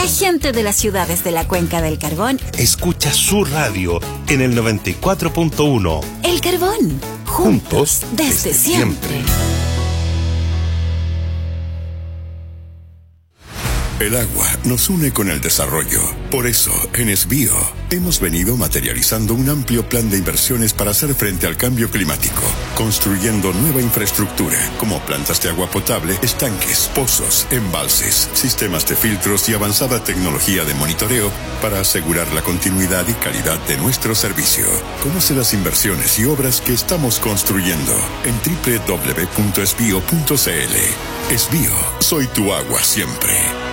La gente de las ciudades de la Cuenca del Carbón escucha su radio en el 94.1. El Carbón, juntos desde siempre. El agua nos une con el desarrollo. Por eso, en Esbio, hemos venido materializando un amplio plan de inversiones para hacer frente al cambio climático, construyendo nueva infraestructura, como plantas de agua potable, estanques, pozos, embalses, sistemas de filtros y avanzada tecnología de monitoreo para asegurar la continuidad y calidad de nuestro servicio. Conoce las inversiones y obras que estamos construyendo en www.esbio.cl. Esbio, soy tu agua siempre.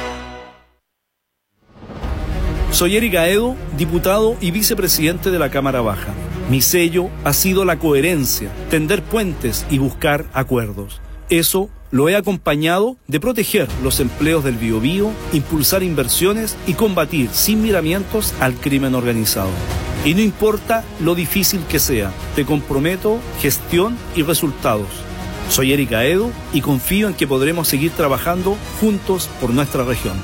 Soy Eric Aedo, diputado y vicepresidente de la Cámara Baja. Mi sello ha sido la coherencia, tender puentes y buscar acuerdos. Eso lo he acompañado de proteger los empleos del Biobío, impulsar inversiones y combatir sin miramientos al crimen organizado. Y no importa lo difícil que sea, te comprometo gestión y resultados. Soy Eric Aedo y confío en que podremos seguir trabajando juntos por nuestra región.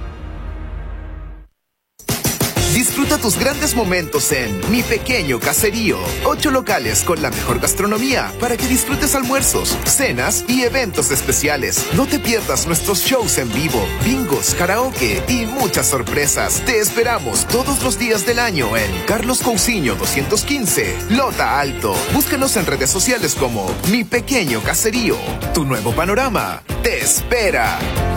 Disfruta tus grandes momentos en Mi Pequeño Caserío. 8 locales con la mejor gastronomía para que disfrutes almuerzos, cenas y eventos especiales. No te pierdas nuestros shows en vivo, bingos, karaoke y muchas sorpresas. Te esperamos todos los días del año en Carlos Cousiño 215, Lota Alto. Búscanos en redes sociales como Mi Pequeño Caserío. Tu nuevo panorama te espera.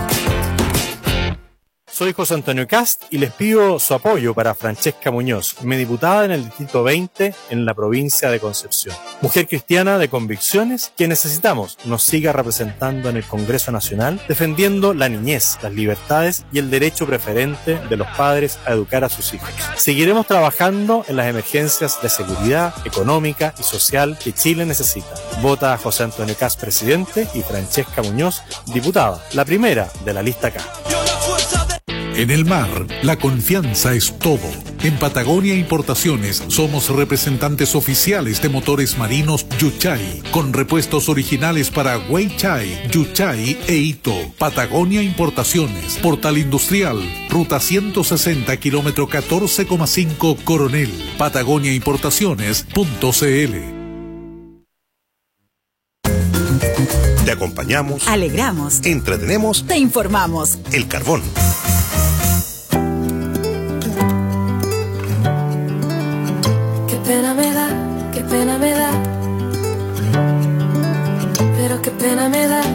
Soy José Antonio Cast y les pido su apoyo para Francesca Muñoz, mi diputada en el Distrito 20 en la provincia de Concepción. Mujer cristiana de convicciones que necesitamos nos siga representando en el Congreso Nacional, defendiendo la niñez, las libertades y el derecho preferente de los padres a educar a sus hijos. Seguiremos trabajando en las emergencias de seguridad económica y social que Chile necesita. Vota a José Antonio Cast, presidente, y Francesca Muñoz, diputada, la primera de la lista K. En el mar, la confianza es todo. En Patagonia Importaciones somos representantes oficiales de motores marinos Yuchai, con repuestos originales para Weichai, Yuchai e Ito. Patagonia Importaciones, Portal Industrial, Ruta 160, kilómetro 14,5 Coronel. patagoniaimportaciones.cl. Te acompañamos, alegramos, entretenemos, te informamos. El Carbón. Qué pena me da, pero qué pena me da.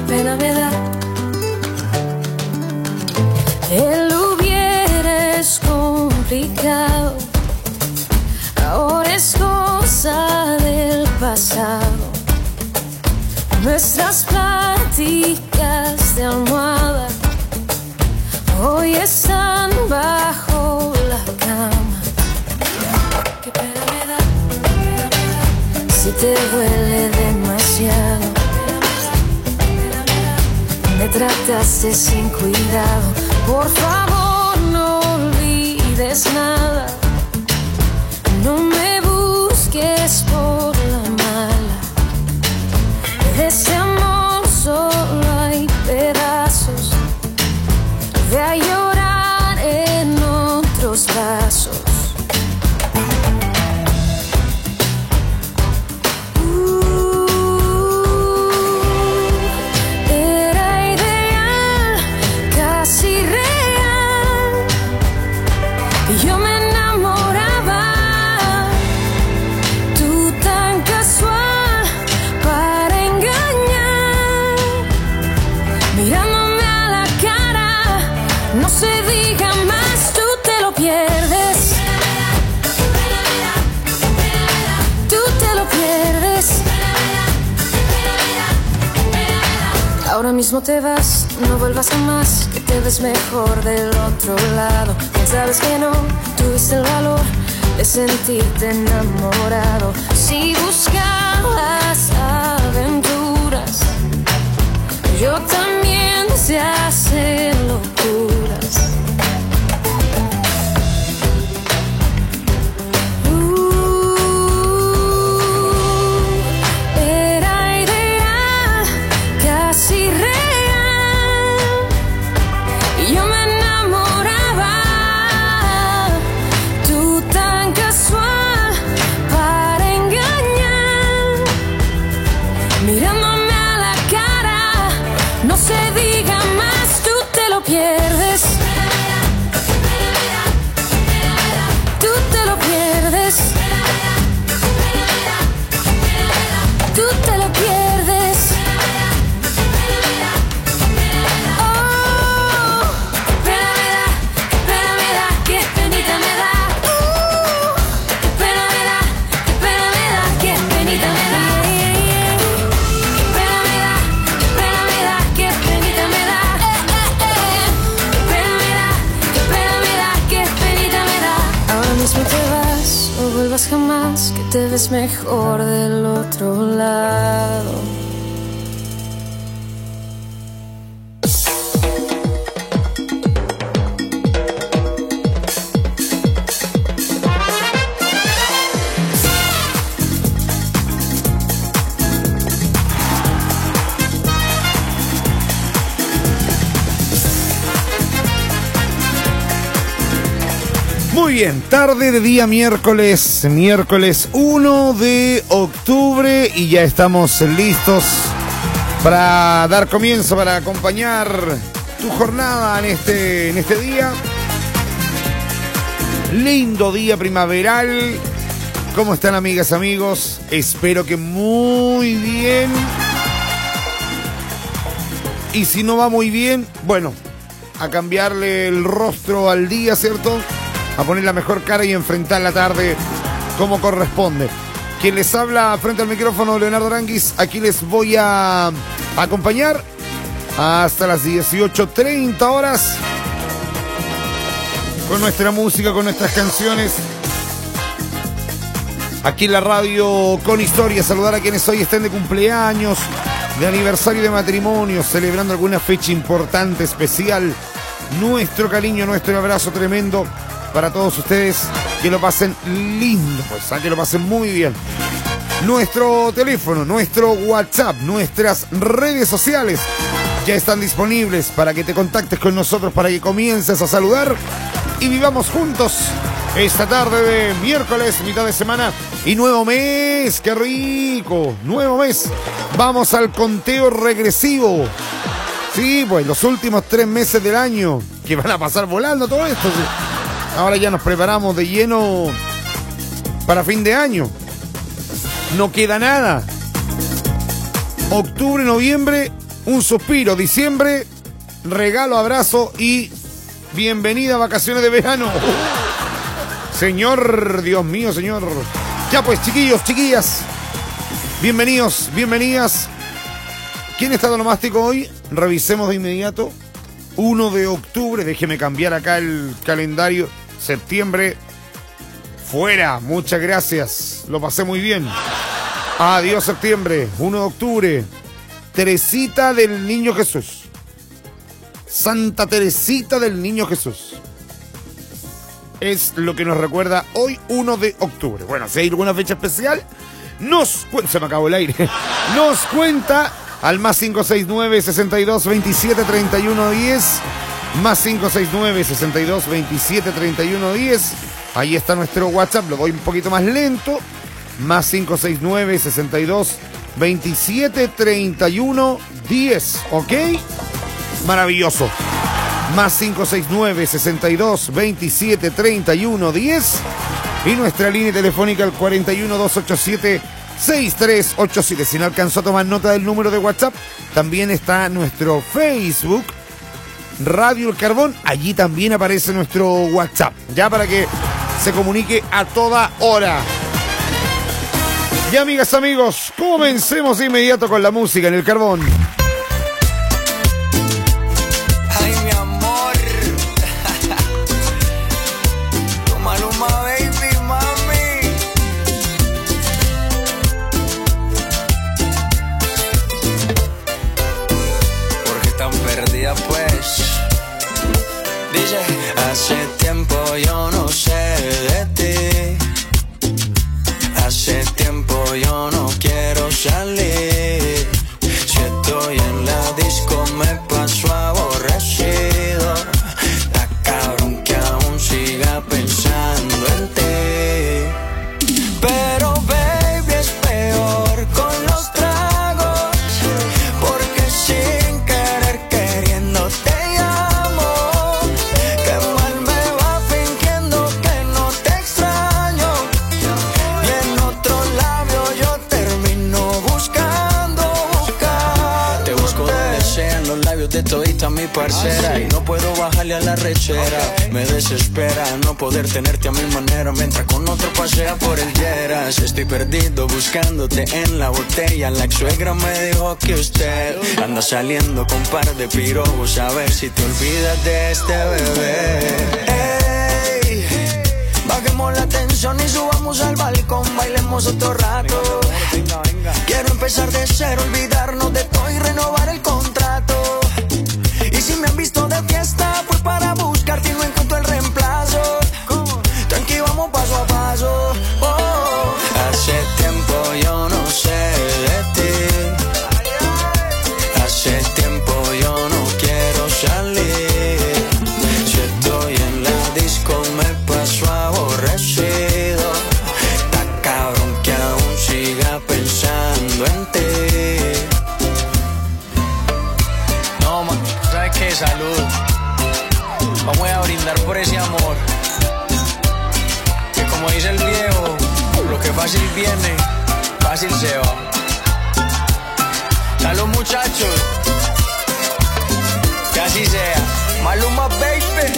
El hubiera es complicado, ahora es cosa del pasado. Nuestras pláticas de almohada hoy están bajo la cama. Qué pena me da si te duele demasiado. Me trataste sin cuidado. Por favor, no olvides nada. No me busques por la mala. De este amor solo hay pedazos. Ve a llorar en otros brazos. Era ideal, casi real. Y yo me enamoraba. Tú tan casual para engañar. Mirándome a la cara, no se diga más, tú te lo pierdes. Tú te lo pierdes. Ahora mismo te vas, no vuelvas jamás, que te ves mejor del otro lado. Bien sabes que no tuviste el valor de sentirte enamorado. Si buscabas aventuras, yo también sé hacer locuras. Era ideal, casi real. Y yo me enamoraba. vuelvas jamás, que te ves mejor del otro lado. Muy bien, tarde de día miércoles 1 de octubre y ya estamos listos para dar comienzo, para acompañar tu jornada en este día. Lindo día primaveral. ¿Cómo están, amigas, amigos? Espero que muy bien. Y si no va muy bien, bueno, a cambiarle el rostro al día, ¿cierto? A poner la mejor cara y enfrentar la tarde como corresponde. Quien les habla frente al micrófono, Leonardo Aranguis. Aquí les voy a acompañar hasta las 18:30 horas con nuestra música, con nuestras canciones. Aquí en la radio con historia. Saludar a quienes hoy estén de cumpleaños, de aniversario de matrimonio, celebrando alguna fecha importante, especial. Nuestro cariño, nuestro abrazo tremendo para todos ustedes, que lo pasen lindo, pues, que lo pasen muy bien. Nuestro teléfono, nuestro WhatsApp, nuestras redes sociales ya están disponibles para que te contactes con nosotros, para que comiences a saludar y vivamos juntos esta tarde de miércoles, mitad de semana y nuevo mes. ¡Qué rico! Nuevo mes. Vamos al conteo regresivo. Sí, pues los últimos 3 meses del año, que van a pasar volando todo esto, ¿sí? Ahora ya nos preparamos de lleno para fin de año. No queda nada. Octubre, noviembre, un suspiro. Diciembre, regalo, abrazo y bienvenida a vacaciones de verano. Señor, Dios mío, señor. Ya pues, chiquillos, chiquillas. Bienvenidos, bienvenidas. ¿Quién está onomástico hoy? Revisemos de inmediato. 1 de octubre, déjeme cambiar acá el calendario. Septiembre, fuera, muchas gracias, lo pasé muy bien. Adiós septiembre, 1 de octubre. Teresita del Niño Jesús. Santa Teresita del Niño Jesús. Es lo que nos recuerda hoy, 1 de octubre. Bueno, si hay alguna fecha especial, se me acabó el aire. Nos cuenta al más 569 62 27 31 10. Más 569 62 27 31 10. Ahí está nuestro WhatsApp, lo doy un poquito más lento. Más 569 62 27 31 10. ¿Ok? Maravilloso. Más 569 62 27 31 10. Y nuestra línea telefónica al 41 287 6387. Si no alcanzó a tomar nota del número de WhatsApp, también está nuestro Facebook, Radio El Carbón. Allí también aparece nuestro WhatsApp, ya para que se comunique a toda hora. Y amigas, amigos, comencemos de inmediato con la música en El Carbón. Ay, mi amor. Tu Maluma, baby, mami. ¿Por qué tan perdida, pues? Dice, hace tiempo yo no sé de ti. Hace tiempo yo no quiero salir. Si estoy en la disco me paso aborrecido. Está cabrón que aún siga pensando en ti. Pero baby, es peor con los tragos, porque sin querer queriendo te llamo. Qué mal me va fingiendo que no te extraño, y en otro labio yo termino buscando. Te busco donde sean los labios de todita mi parcera, y no puedo bajarle a la rechera. Me desespera no poder tenerte a mi manera mientras con otro pasea por el Lleras. Estoy perdido buscándote en la botella. La ex suegra me dijo que usted anda saliendo con par de pirobos, a ver si te olvidas de este bebé. Ey, Bajemos la tensión y subamos al balcón, bailemos otro rato. Venga, venga. Quiero empezar de cero, olvidarnos de todo y renovar el contrato. Y si me han visto de fiesta, fue para buscarte y no encuentro el reemplazo. ¿Cómo? Tranqui, vamos paso a paso. Oh. Hace tiempo yo no sé de ti. Hace tiempo yo no quiero salir. Si estoy en la disco me paso aborrecido. Está cabrón que aún siga pensando en ti. No, man, ¿sabes qué? Salud. Vamos a brindar por ese amor. Que como dice el viejo, lo que fácil viene, fácil se va. Salud, muchachos. Que así sea. Maluma, baby.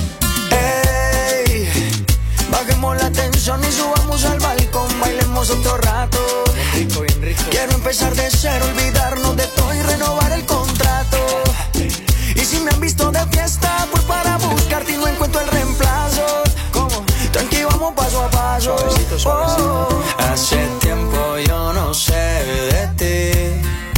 Ey, bajemos la tensión y subamos al balcón, bailemos otro rato. Bien rico, bien rico. Quiero empezar de cero, olvidarnos de todo y renovar el contrato. Y si me han visto de fiesta, fue para buscarte y no encuentro el reemplazo. ¿Cómo? Tranqui, vamos paso a paso. Suavecito, suavecito. Oh. Hace tiempo yo no sé de ti.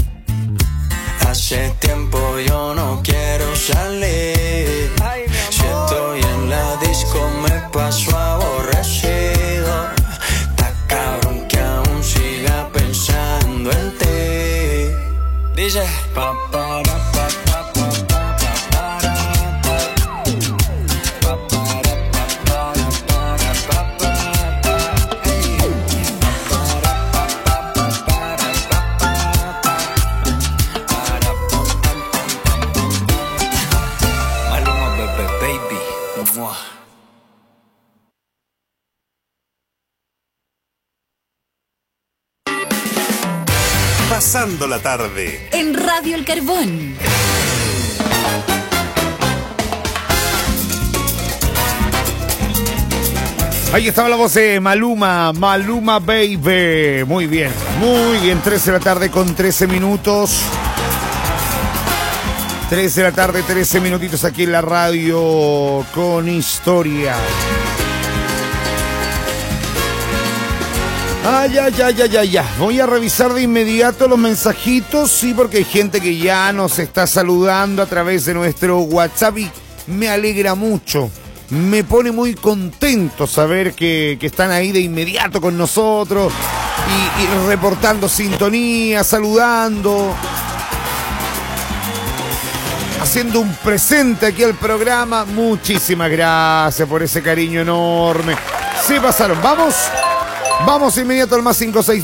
Hace tiempo yo no quiero salir. Ay, si estoy en la disco me paso aborrecido. Está cabrón que aún siga pensando en ti. Dice pa para pa pa pa pa pa para pa pa para pa para para pa pa pa hey pa para pa pa pa para pa pa para pam pam pam pam pam. Maluma, baby. Mua. Pasando la tarde en Radio El Carbón. Ahí estaba la voz de Maluma, Maluma Baby. Muy bien, 13 de la tarde con 13 minutos. 13 de la tarde, 13 minutitos aquí en la radio con historia. Ay. Voy a revisar de inmediato los mensajitos, sí, porque hay gente que ya nos está saludando a través de nuestro WhatsApp y me alegra mucho. Me pone muy contento saber que están ahí de inmediato con nosotros y reportando sintonía, saludando, haciendo un presente aquí al programa. Muchísimas gracias por ese cariño enorme. Se pasaron, Vamos inmediato al más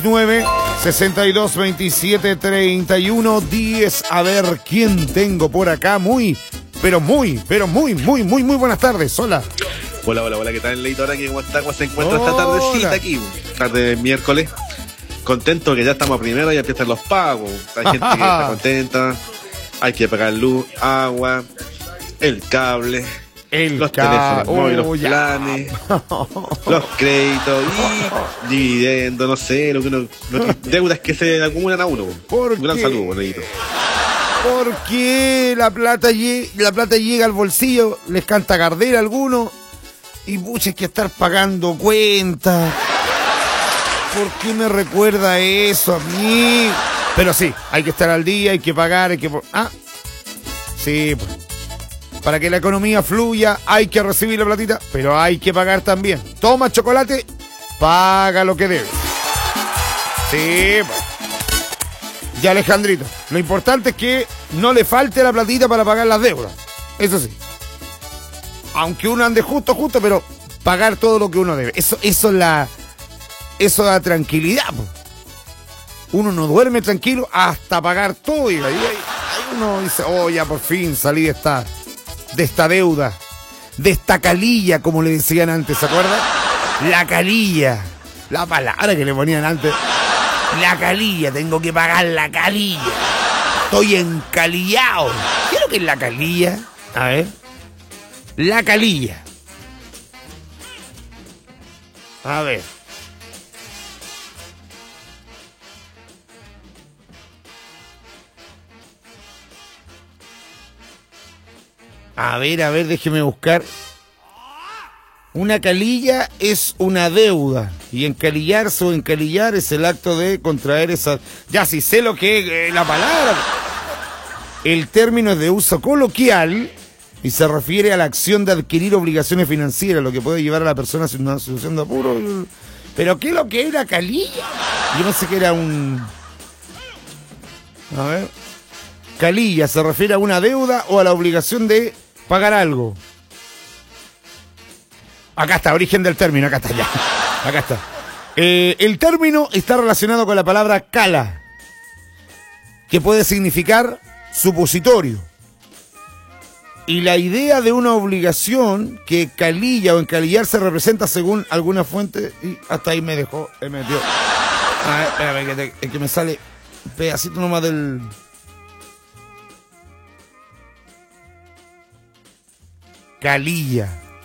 569-6227-3110. A ver quién tengo por acá. Muy buenas tardes. Hola. Hola, ¿qué tal, Leito? Ahora, ¿cómo se encuentra esta tardecita aquí? Tarde de miércoles. Contento que ya estamos a primero y empiezan los pagos. Hay gente que está contenta. Hay que pagar luz, agua, el cable. Los teléfonos móviles, los planes, los créditos y dividendos, no sé, deudas que se acumulan a uno. Un gran saludo, bonito. Porque la plata llega al bolsillo, les canta Gardel a algunos y pucha, hay que estar pagando cuentas. ¿Por qué me recuerda eso a mí? Pero sí, hay que estar al día, hay que pagar, sí, pues. Para que la economía fluya hay que recibir la platita, pero hay que pagar también. Toma chocolate, paga lo que debes. Sí, pues. Y Alejandrito, lo importante es que no le falte la platita para pagar las deudas. Eso sí. Aunque uno ande justo, pero pagar todo lo que uno debe. Eso da tranquilidad, pues. Uno no duerme tranquilo hasta pagar todo. Y ahí uno dice, ya por fin salí de esta deuda, de esta calilla, como le decían antes, ¿se acuerdan? La calilla, la palabra que le ponían antes. La calilla, tengo que pagar la calilla. Estoy encalillado. ¿Qué es lo que es la calilla? A ver. La calilla. A ver. A ver, déjeme buscar. Una calilla es una deuda. Y encalillarse o encalillar es el acto de contraer esa... Ya, si sé lo que es la palabra. El término es de uso coloquial y se refiere a la acción de adquirir obligaciones financieras, lo que puede llevar a la persona a una situación de apuro. ¿Pero qué es lo que era calilla? Yo pensé que era un... A ver... Calilla se refiere a una deuda o a la obligación de pagar algo. Acá está, origen del término, acá está ya. Acá está. El término está relacionado con la palabra cala, que puede significar supositorio. Y la idea de una obligación que calilla o encalillar se representa según alguna fuente. Y hasta ahí me dejó, me metió. A ver, espérame, que me sale un pedacito nomás del... Calilla.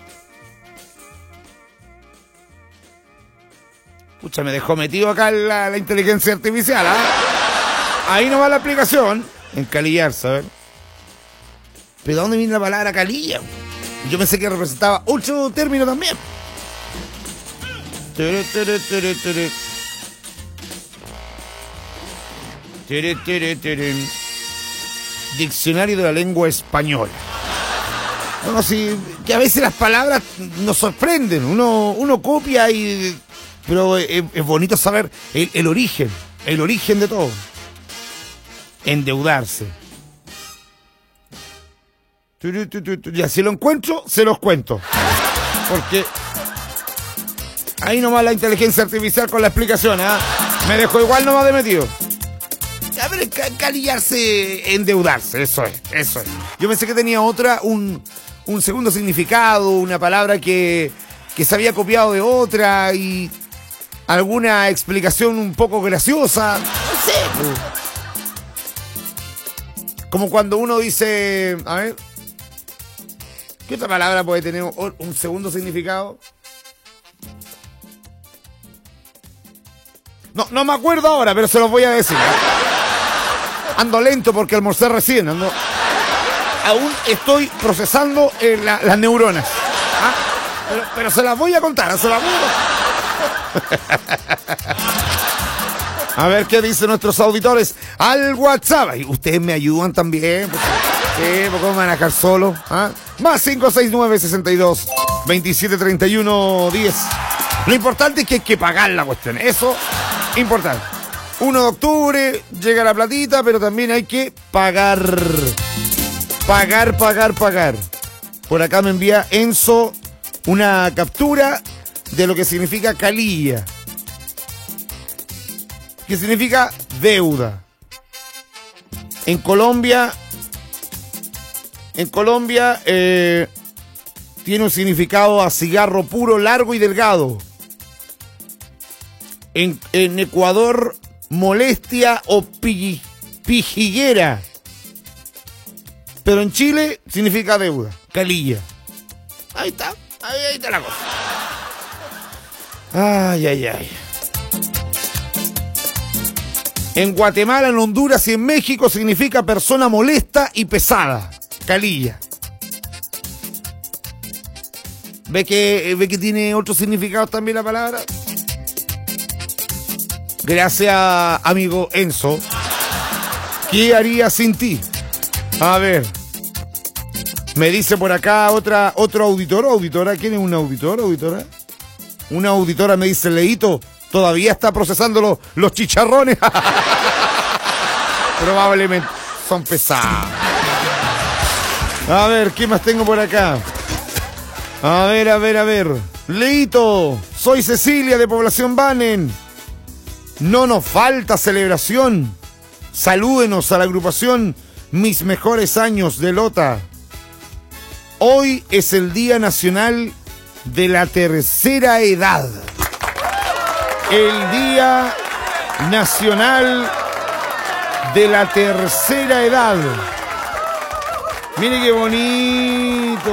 Pucha, me dejó metido acá la inteligencia artificial, ¿ah? Ahí no va la explicación. Encalillarse, a ver. ¿Pero de dónde viene la palabra calilla? Yo pensé que representaba otro término también. Diccionario de la lengua española. Bueno, sí, que a veces las palabras nos sorprenden. Uno copia y... Pero es bonito saber el origen de todo. Endeudarse. Ya, si lo encuentro, se los cuento. Porque ahí nomás la inteligencia artificial con la explicación, ¿eh? Me dejó igual nomás de metido. A ver, calillarse, endeudarse, eso es. Yo pensé que tenía un segundo significado, una palabra que se había copiado de otra y alguna explicación un poco graciosa. No sé. Como cuando uno dice, a ver, ¿qué otra palabra puede tener un segundo significado? No me acuerdo ahora, pero se los voy a decir. Ando lento porque almorcé recién. Aún estoy procesando las neuronas. ¿Ah? Pero se las voy a contar, se las voy a contar. A ver qué dicen nuestros auditores al WhatsApp. Y ustedes me ayudan también. Porque me van a dejar solo. ¿Ah? Más 569-62-2731-10. Lo importante es que hay que pagar la cuestión. Eso, importante. 1 de octubre, llega la platita, pero también hay que pagar. Pagar. Por acá me envía Enzo una captura de lo que significa calilla. Que significa deuda. En Colombia tiene un significado a cigarro puro, largo y delgado. En Ecuador, molestia o pijiguera. Pero en Chile significa deuda, calilla. Ahí está la cosa. Ay. En Guatemala, en Honduras y en México significa persona molesta y pesada, calilla. ¿Ve que tiene otro significado también la palabra? Gracias, amigo Enzo. ¿Qué haría sin ti? A ver. Me dice por acá otro auditor o auditora. ¿Quién es un auditor o auditora? Una auditora me dice, Leito, todavía está procesando los chicharrones. Probablemente son pesados. A ver, ¿qué más tengo por acá? A ver. Leito, soy Cecilia de Población Banen. No nos falta celebración. Salúdenos a la agrupación Mis Mejores Años de Lota. Hoy es el Día Nacional de la Tercera Edad. El Día Nacional de la Tercera Edad. Mire qué bonito.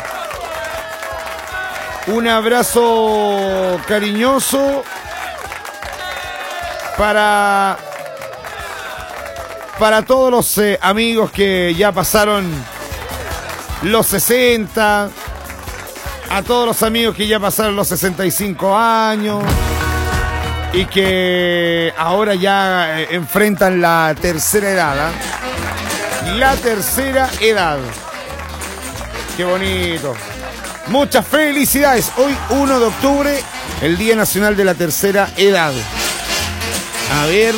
Un abrazo cariñoso para todos los amigos que ya pasaron los 60. A todos los amigos que ya pasaron los 65 años y que ahora ya enfrentan la tercera edad. La tercera edad. Qué bonito. Muchas felicidades. Hoy 1 de octubre, el Día Nacional de la Tercera Edad. A ver.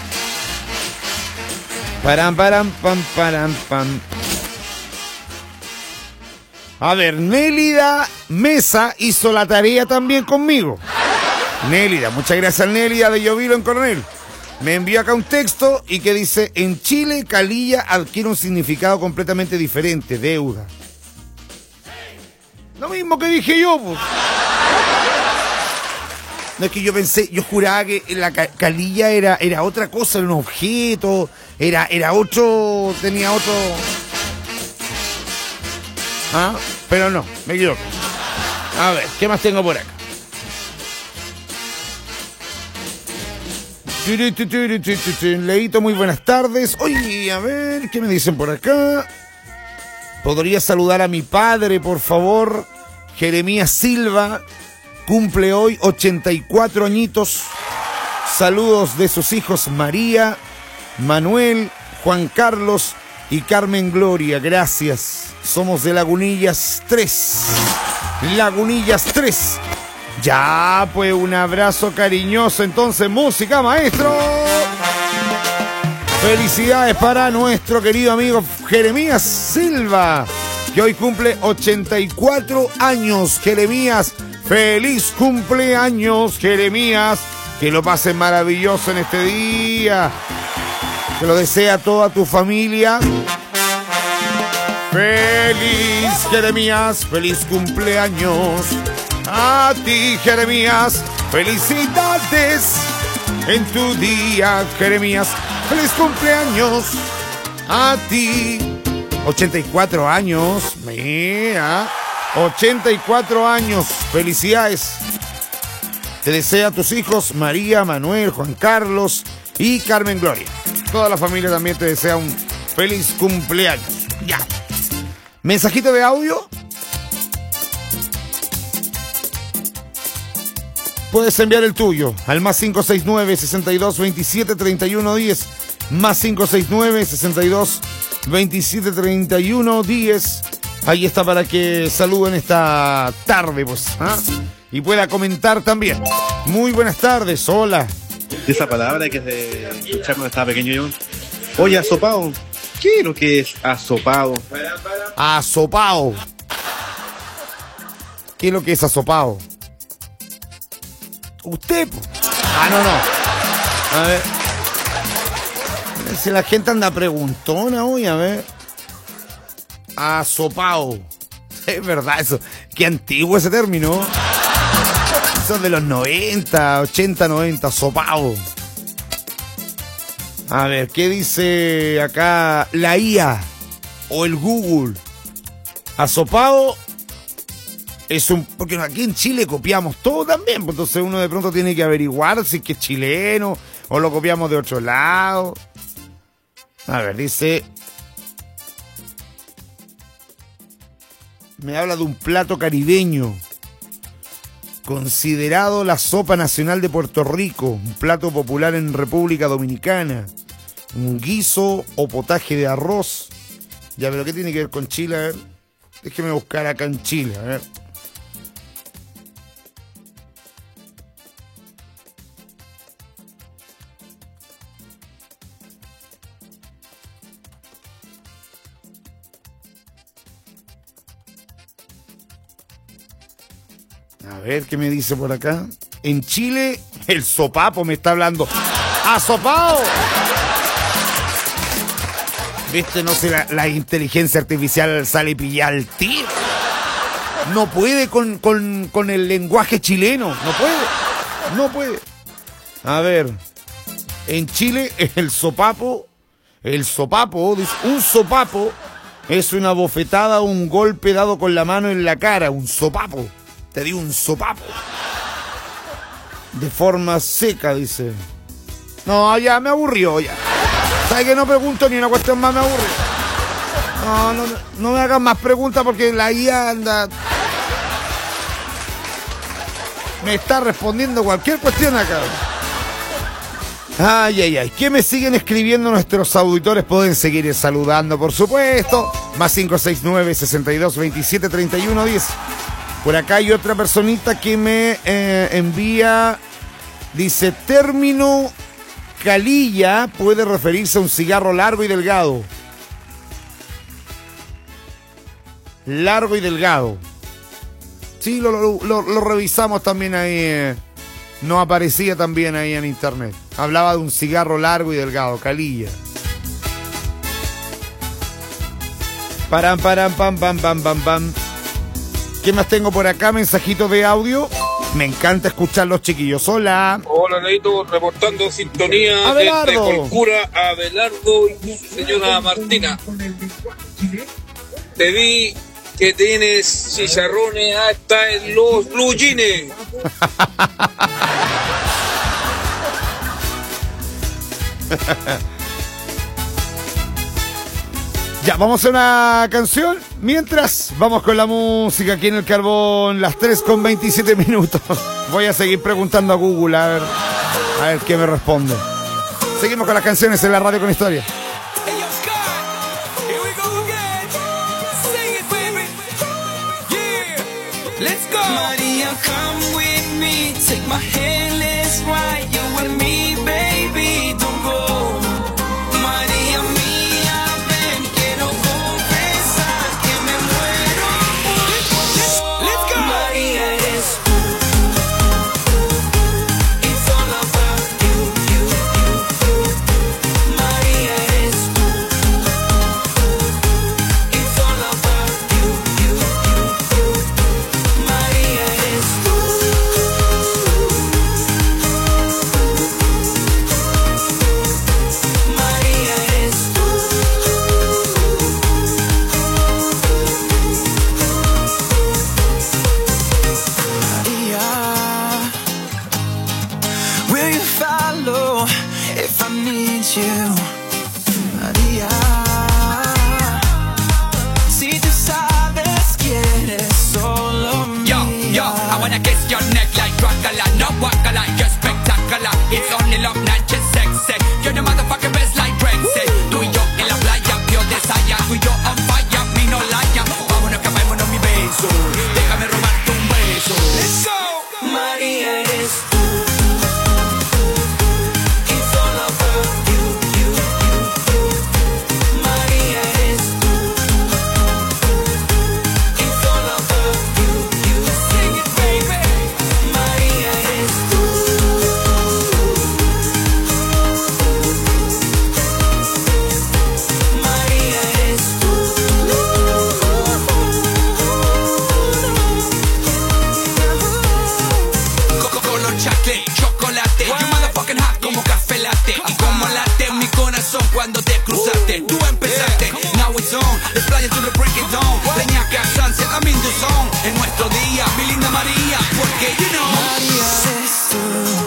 Param, pam, pam. A ver, Nélida Mesa hizo la tarea también conmigo. Nélida, muchas gracias Nélida de Llovilo en Coronel. Me envió acá un texto y que dice: en Chile, calilla adquiere un significado completamente diferente, deuda. Lo mismo que dije yo, pues. No es que yo pensé, yo juraba que la calilla era otra cosa, era un objeto, era otro, tenía otro... ¿Ah? Pero no, me equivoco. A ver, ¿qué más tengo por acá? Leito, muy buenas tardes. Oye, a ver, ¿qué me dicen por acá? ¿Podría saludar a mi padre, por favor? Jeremías Silva cumple hoy 84 añitos. Saludos de sus hijos María, Manuel, Juan Carlos y Carmen Gloria. Gracias. Somos de Lagunillas 3. Lagunillas 3. Ya, pues un abrazo cariñoso. Entonces, música, maestro. Felicidades para nuestro querido amigo Jeremías Silva, que hoy cumple 84 años. Jeremías, feliz cumpleaños, Jeremías. Que lo pases maravilloso en este día. Que lo desea toda tu familia. Feliz Jeremías, feliz cumpleaños. A ti, Jeremías, felicidades en tu día, Jeremías. Feliz cumpleaños a ti. 84 años, mira. 84 años, felicidades. Te desea a tus hijos María, Manuel, Juan Carlos y Carmen Gloria. Toda la familia también te desea un feliz cumpleaños. Ya. ¿Mensajito de audio? Puedes enviar el tuyo al más 569 62 27 31 10. Más 569 62 27 31 10. Ahí está para que saluden esta tarde, pues. ¿Ah? Y pueda comentar también. Muy buenas tardes, hola. Esa palabra que se escuchaba cuando estaba pequeño yo. Oye, asopado. ¿Qué es lo que es asopado? Asopado. ¿Qué es lo que es asopado? Usted. No. A ver. Si la gente anda preguntona hoy, a ver. Asopado. Es verdad eso. Qué antiguo ese término. Eso es de los 90, 80, 90. Asopado. A ver, ¿qué dice acá la IA o el Google? Asopado es un... Porque aquí en Chile copiamos todo también, pues entonces uno de pronto tiene que averiguar si es que es chileno o lo copiamos de otro lado. A ver, dice... Me habla de un plato caribeño, considerado la sopa nacional de Puerto Rico, un plato popular en República Dominicana, un guiso o potaje de arroz. Ya, pero ¿qué tiene que ver con Chile? A ver, déjeme buscar acá en Chile, a ver. A ver, ¿qué me dice por acá? En Chile, el sopapo me está hablando. ¡Asopao! ¿Viste? No sé, la inteligencia artificial sale y pilla al tiro. No puede con el lenguaje chileno. No puede. A ver. En Chile, el sopapo, un sopapo es una bofetada o un golpe dado con la mano en la cara. Un sopapo. Te di un sopapo. De forma seca, dice. No, ya me aburrió, ya. ¿Sabes que no pregunto ni una cuestión más? Me aburre. No me hagan más preguntas porque la IA anda... Me está respondiendo cualquier cuestión acá. Ay, ay, ay. ¿Qué me siguen escribiendo nuestros auditores? Pueden seguir saludando, por supuesto. Más 569-6227-3110. Por acá hay otra personita que me envía. Dice, término calilla puede referirse a un cigarro largo y delgado. Largo y delgado. Sí, lo revisamos también ahí. No aparecía también ahí en internet. Hablaba de un cigarro largo y delgado, calilla. Param, pam, pam, pam, pam. ¿Qué más tengo por acá? Mensajitos de audio. Me encanta escuchar los chiquillos. Hola. Hola, Leito, reportando sintonía Abelardo. desde Colcura, Abelardo y su señora Martina. Te vi que tienes chicharrones hasta en los blue jeans. Ya, vamos a hacer una canción. Mientras, vamos con la música aquí en el Carbón, las 3:27. Voy a seguir preguntando a Google a ver qué me responde. Seguimos con las canciones en la radio con historia. Let's go. Maria, come with me. Take my hand, let's ride. You and me, baby, don't go. María mía, ven, quiero confesar que me muero por vos. Let's go. María, eres tú. It's all about you, you, you. María, eres tú. It's all about you, you, you. María, eres tú. María, eres tú. María, will you follow if I need you? María, si tú sabes que eres solo mía. Yo, I wanna kiss your neck like Dracula. No Wakala, you're spectacular. It's only love, not just sex. You're the motherfucking best like Drake said. Tú y yo en la playa, pure desire. Tú y yo on fire, me no liar. Vámonos que vámonos mi beso. Déjame robarte un beso. Let's go. María, eres tú. It's all about you, you, you. María, eres tú. It's all about you, you. Sing it, baby. María, eres tú. María, eres tú. Color chocolate. You motherfucking hot como café latte. Y como late mi corazón cuando te cruzaste. Tú empezaste, now it's on. Let's fly to the break it down. Leñaca, sunset, I'm in the zone. En nuestro día, mi linda María. Porque you know María, eres tú.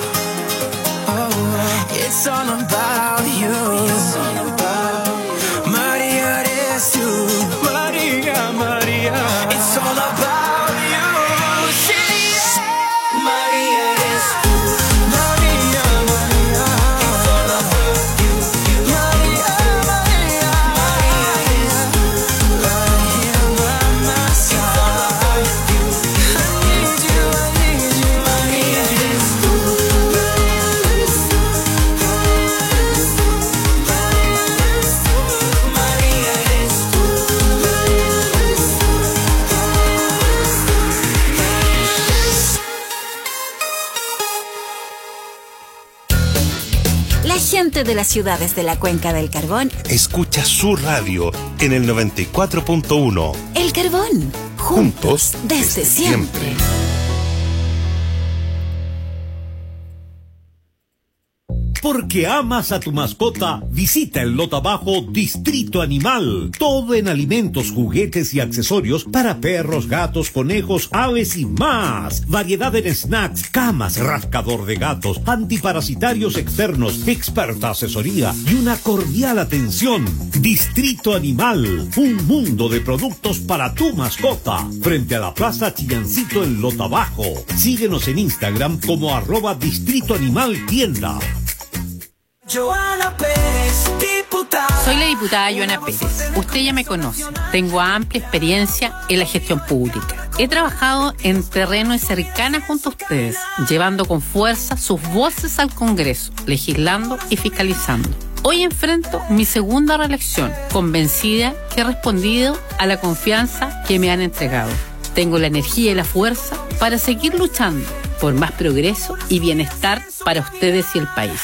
Oh, it's all about you. María, eres tú. María, María. It's all about you. Yeah. María, eres tú. María, María. It's all about you. María, María. María, eres tú. Right here by my side. It's all about you. I need you, I need you. María, eres tú. María, eres tú. María, eres tú. La gente de las ciudades de la Cuenca del Carbón, Escucha su radio en el 94.1. El Carbón, Juntos desde siempre. Porque amas a tu mascota, visita el lote abajo Distrito Animal. Todo en alimentos, juguetes y accesorios para perros, gatos, conejos, aves y más. Variedad en snacks, camas, rascador de gatos, antiparasitarios externos, experta asesoría y una cordial atención. Distrito Animal, un mundo de productos para tu mascota. Frente a la Plaza Chillancito en Lote Abajo. Síguenos en Instagram como @Distrito Animal Tienda. Joana Pérez, diputada. Soy la diputada Joana Pérez. Usted ya me conoce. Tengo amplia experiencia en la gestión pública. He trabajado en terreno y cercana junto a ustedes, llevando con fuerza sus voces al Congreso, legislando y fiscalizando. Hoy enfrento mi segunda reelección, convencida que he respondido a la confianza que me han entregado. Tengo la energía y la fuerza para seguir luchando por más progreso y bienestar para ustedes y el país.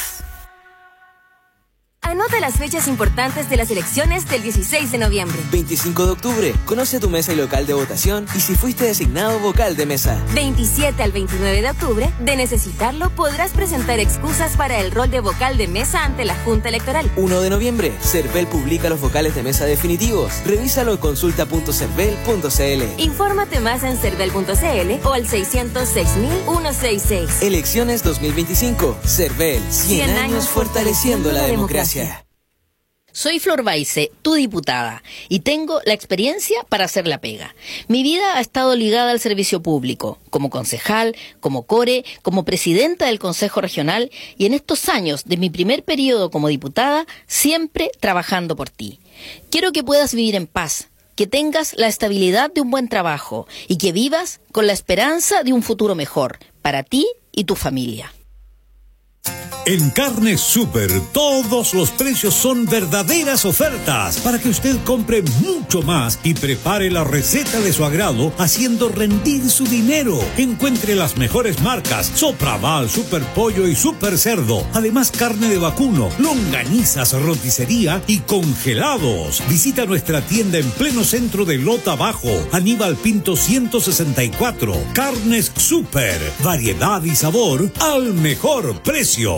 Anota las fechas importantes de las elecciones del 16 de noviembre. 25 de octubre, conoce tu mesa y local de votación y si fuiste designado vocal de mesa. 27 al 29 de octubre, de necesitarlo, podrás presentar excusas para el rol de vocal de mesa ante la Junta Electoral. 1 de noviembre, Cervel publica los vocales de mesa definitivos. Revísalo en consulta.cervel.cl. Infórmate más en cervel.cl o al 606.166. Elecciones 2025. Cervel, 100 años fortaleciendo la democracia. Soy Flor Baice, tu diputada, y tengo la experiencia para hacer la pega. Mi vida ha estado ligada al servicio público, como concejal, como core, como presidenta del Consejo Regional, y en estos años de mi primer periodo como diputada, siempre trabajando por ti. Quiero que puedas vivir en paz, que tengas la estabilidad de un buen trabajo, y que vivas con la esperanza de un futuro mejor, para ti y tu familia. En Carnes Super, todos los precios son verdaderas ofertas para que usted compre mucho más y prepare la receta de su agrado haciendo rendir su dinero. Encuentre las mejores marcas: Sopraval, Super Pollo y Super Cerdo. Además, carne de vacuno, longanizas, roticería y congelados. Visita nuestra tienda en pleno centro de Lote Abajo, Aníbal Pinto 164. Carnes Super, variedad y sabor al mejor precio.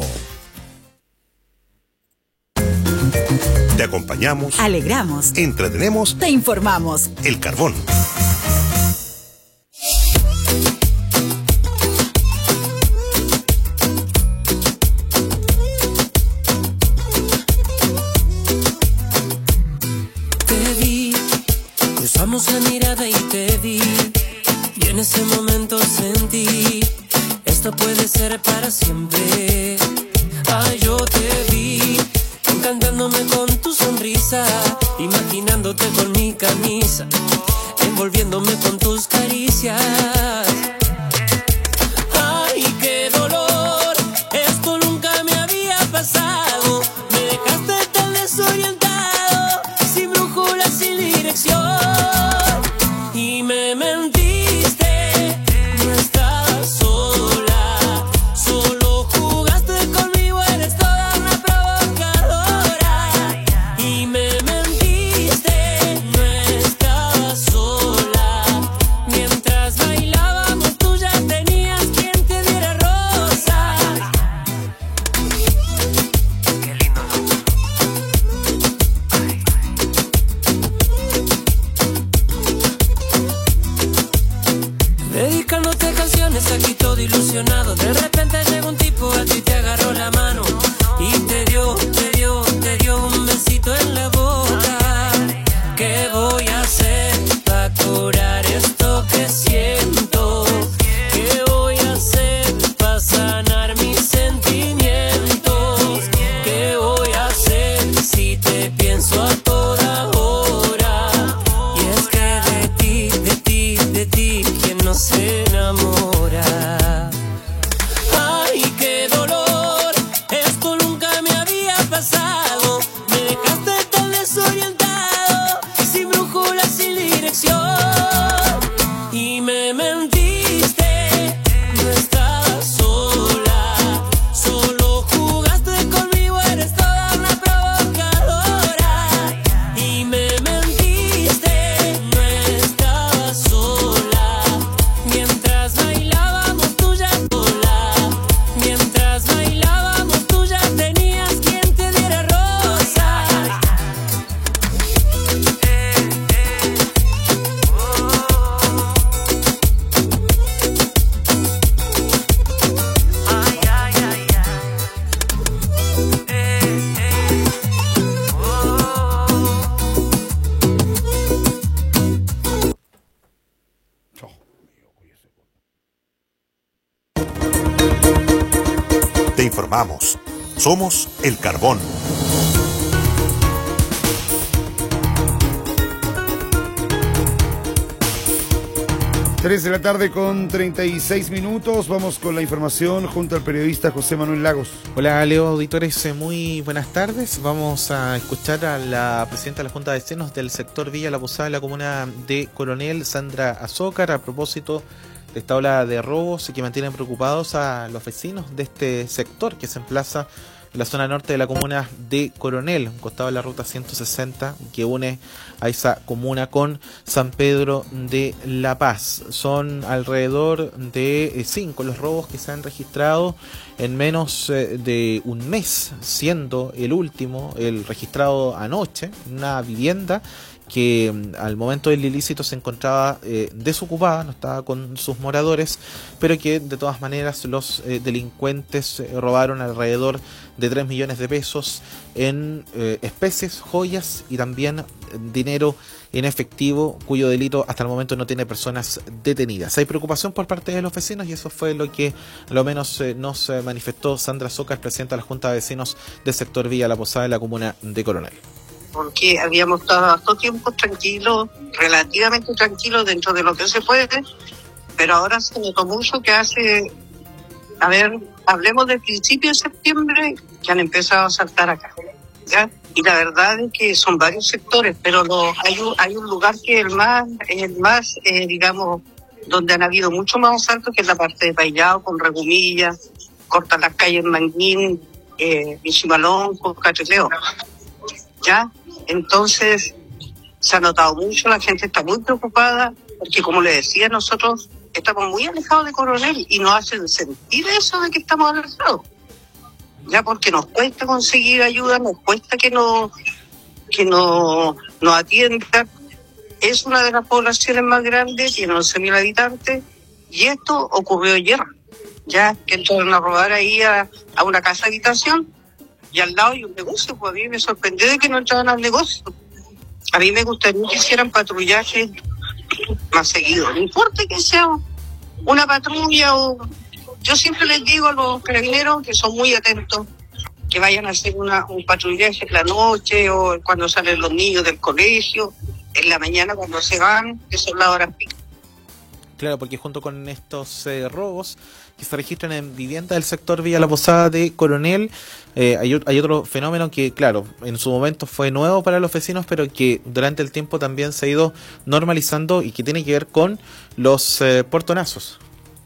Te acompañamos, alegramos, entretenemos, te informamos. El Carbón. Te vi, cruzamos la mirada y te vi, y en ese momento sentí, esto puede ser para siempre. Ay, yo te vi, encantándome con tu sonrisa, imaginándote con mi camisa, envolviéndome con tus caricias. Ay, qué dolor, esto nunca me había pasado. Me dejaste tan desorientado, sin brújula, sin dirección. Y me mentiste, no estabas sola, solo jugaste conmigo, eres toda una provocadora. Y me mentiste, no estabas sola, mientras bailábamos tú ya tenías quien te diera rosa. Qué lindo, dedicándote canciones aquí todo ilusionado. De repente llegó un tipo, a ti te agarró la mano y te dio un besito en la boca. ¿Qué voy a hacer para curar esto que siento? ¿Qué voy a hacer para sanar mis sentimientos? ¿Qué voy a hacer si te pienso a toda hora? Y es que de ti, ¿quién no se enamora? Ay, qué dolor, esto nunca me había pasado. Me dejaste tan te informamos. Somos El Carbón. 3 de la tarde con 36 minutos. Vamos con la información junto al periodista José Manuel Lagos. Hola, Leo, auditores, muy buenas tardes. Vamos a escuchar a la presidenta de la Junta de Vecinos del sector Villa La Posada de la comuna de Coronel, Sandra Azócar, a propósito de esta ola de robos que mantienen preocupados a los vecinos de este sector que se emplaza en la zona norte de la comuna de Coronel, un costado de la ruta 160 que une a esa comuna con San Pedro de la Paz. Son alrededor de 5 los robos que se han registrado en menos de un mes, siendo el último, el registrado anoche, en una vivienda que al momento del ilícito se encontraba desocupada, no estaba con sus moradores, pero que de todas maneras los delincuentes robaron alrededor de 3 millones de pesos en especies, joyas y también dinero en efectivo, cuyo delito hasta el momento no tiene personas detenidas. Hay preocupación por parte de los vecinos y eso fue lo que a lo menos nos manifestó Sandra Azócar, presidenta de la Junta de Vecinos del sector Villa La Posada de la comuna de Coronel. Porque habíamos estado harto tiempo tranquilos, relativamente tranquilos dentro de lo que se puede, pero ahora se notó mucho que hablemos del principio de septiembre, que han empezado a saltar acá, ¿ya? Y la verdad es que son varios sectores, pero hay un lugar que es el más, digamos, donde han habido mucho más asaltos, que es la parte de Paillao, con Regumilla, cortan las calles Manguín, Michimalón, con Catrileo, ¿ya? Entonces, se ha notado mucho, la gente está muy preocupada, porque como le decía, nosotros estamos muy alejados de Coronel y nos hacen sentir eso de que estamos alejados. Ya, porque nos cuesta conseguir ayuda, nos cuesta que nos atiendan. Es una de las poblaciones más grandes, tiene 11.000 habitantes, y esto ocurrió ayer, ya que entraron a robar ahí a una casa de habitación, y al lado hay un negocio. Pues a mí me sorprendió de que no entraban al negocio. A mí me gustaría que hicieran patrullaje más seguido. No importa que sea una patrulla o... Yo siempre les digo a los carabineros que son muy atentos, que vayan a hacer un patrullaje en la noche o cuando salen los niños del colegio, en la mañana cuando se van, que son las horas picas. Claro, porque junto con estos robos que se registran en vivienda del sector Villa La Posada de Coronel, hay otro fenómeno que, claro, en su momento fue nuevo para los vecinos, pero que durante el tiempo también se ha ido normalizando y que tiene que ver con los portonazos.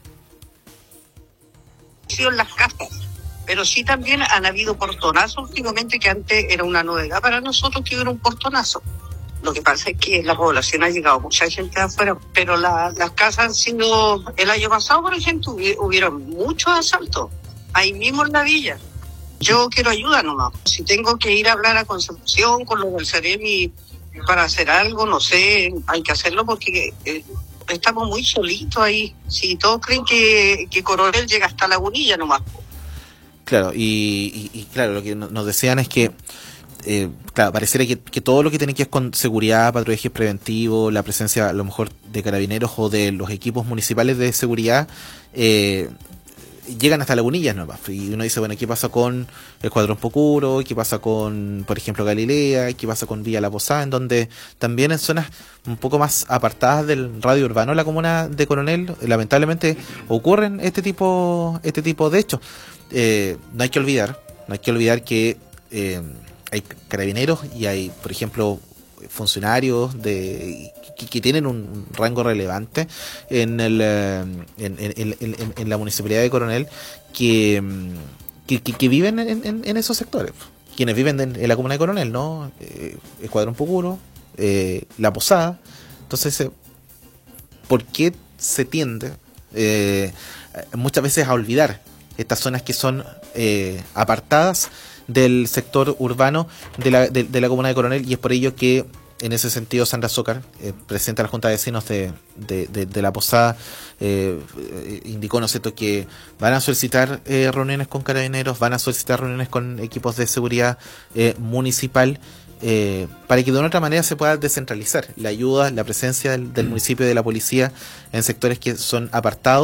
En las casas, pero sí también han habido portonazos últimamente, que antes era una novedad para nosotros que hubiera un portonazo. Lo que pasa es que en la población ha llegado mucha gente de afuera, pero las casas han sido... El año pasado, por ejemplo, hubieron muchos asaltos, ahí mismo en la villa. Yo quiero ayuda nomás. Si tengo que ir a hablar a Concepción con los del Ceremi para hacer algo, no sé, hay que hacerlo porque estamos muy solitos ahí. Si todos creen que Coronel llega hasta Lagunilla nomás. Claro, y claro, lo que nos decían es que claro, pareciera que todo lo que tiene que ver con seguridad, patrullaje preventivo, la presencia a lo mejor de carabineros o de los equipos municipales de seguridad, llegan hasta Lagunillas nomás. Y uno dice, bueno, ¿qué pasa con el Escuadrón Pocuro? ¿Qué pasa con, por ejemplo, Galilea? ¿Qué pasa con Villa La Posada? En donde también en zonas un poco más apartadas del radio urbano, la comuna de Coronel, lamentablemente ocurren este tipo de hechos. No hay que olvidar que hay carabineros y hay, por ejemplo, funcionarios que tienen un rango relevante en la municipalidad de Coronel que viven en esos sectores, quienes viven en la comuna de Coronel, ¿no? Escuadrón Pocuro, La Posada. Entonces, ¿por qué se tiende muchas veces a olvidar estas zonas que son apartadas del sector urbano de la comuna de Coronel? Y es por ello que en ese sentido Sandra Azócar, presidenta de la Junta de Vecinos de La Posada, indicó, ¿no es cierto?, que van a solicitar reuniones con carabineros, van a solicitar reuniones con equipos de seguridad municipal, para que de una otra manera se pueda descentralizar la ayuda, la presencia del municipio, de la policía en sectores que son apartados,